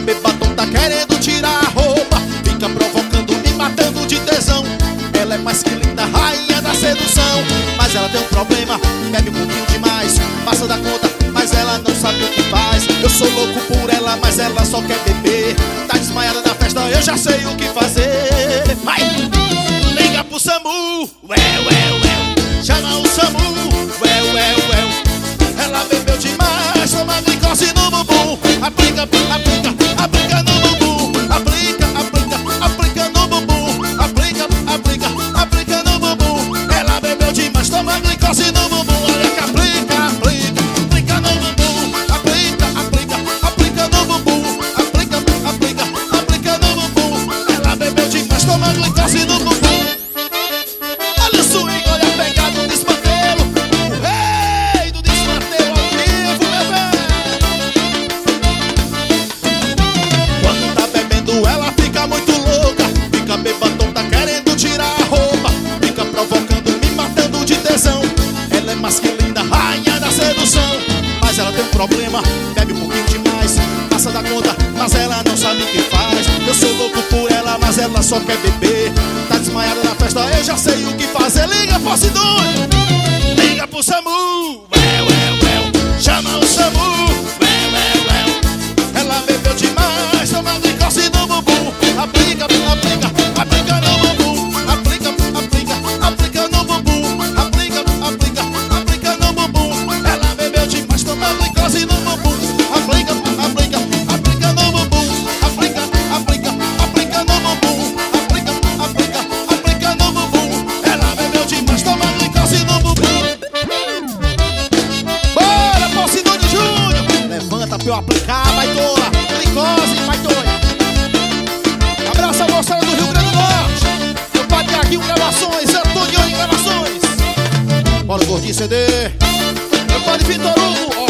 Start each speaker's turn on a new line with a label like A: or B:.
A: bebadão, tá querendo tirar a roupa, fica provocando, me matando de tesão. Ela é mais que linda, rainha da sedução, mas ela tem um problema, bebe um pouquinho demais, passa da conta, mas ela não sabe o que faz. Eu sou louco por ela, mas ela só quer beber. Tá desmaiada na festa, eu já sei o que fazer. Vai! Liga pro SAMU, chama o SAMU, ela bebeu demais, toma glicose no bumbum. Aplica, aplica, aplica no bumbum. Aplica, aplica, aplica no bumbum. Aplica, aplica, aplica no bumbum. Ela bebeu demais, toma glicose no bumbum. Olha que aplica, aplica, aplica no bumbum. Aplica, aplica, aplica no bumbum. Aplica, aplica, aplica no bumbum. Ela bebeu demais, toma glicose no bumbum. Olha o swing, olha a pegada do desmantelo. O rei do desmantelo ao vivo, meu velho. Quando tá bebendo ela fica muito louca, fica bebadão, tá querendo tirar a roupa, fica provocando, me matando de tesão. Ela é mais que linda, rainha da sedução, mas ela tem um problema, bebe um pouquinho demais, passa da conta, mas ela não sabe o que faz. Eu sou louco por ela, mas ela só quer beber. Tá desmaiada na festa, eu já sei o que fazer. Liga pro Sidônio, liga pro SAMU, chama o SAMU, ela bebeu demais, toma glicose no bumbum. Aplica, aplica, aplica no bumbum. Aplica, aplica, aplica no bumbum. Aplica, aplica, aplica no bumbum. Ela bebeu demais, toma glicose no bumbum. Aplica, aplica, aplica no bumbum. Aplica, aplica, aplica no bumbum. Aplica, aplica, aplica no bumbum. Ela bebeu demais, toma glicose no bumbum. Bora, Posidônio Júnior! Levanta pra eu aplicar, baitola. Glicose, baitola. Abraço ao moçada do Rio Grande do Norte. Meu pai aqui gravações, Antônio em gravações. Bora, gordinho CD. Meu pai Vitor Hugo.